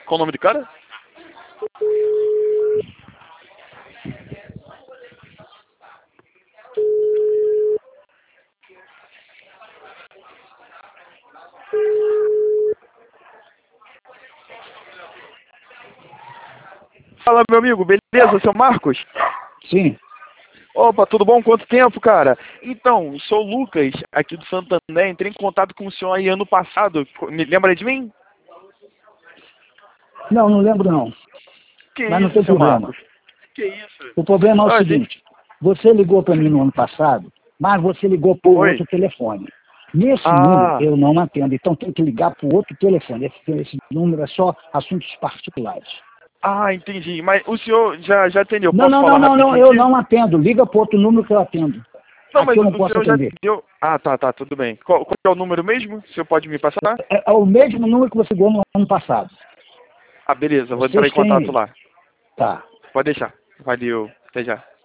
Qual o nome do cara? Fala, meu amigo, beleza? Seu Marcos? Sim. Opa, tudo bom? Quanto tempo, cara? Então, sou o Lucas, aqui do Santander. Entrei em contato com o senhor aí ano passado. Me lembra de mim? Não, não lembro não. Que Mas não isso, tem seu problema. Marcos? Que isso? O problema é o Ah, seguinte, você ligou para mim no ano passado, mas você ligou por Oi. outro telefone. Nesse número Ah, eu não atendo, então tem que ligar para outro telefone. Esse número é só assuntos particulares. entendi. Mas o senhor já atendeu? Não, Posso não, falar não, não, não, rapidinho eu aqui? não atendo. Liga para outro número que eu atendo. Não, Aqui mas eu não o posso senhor já atender. atendeu. Ah, tá, tudo bem. Qual é o número mesmo? O senhor pode me passar? É o mesmo número que você ligou no ano passado. Ah, beleza, vou entrar Vocês em têm contato aí. lá. Tá. Pode deixar. Valeu, até já.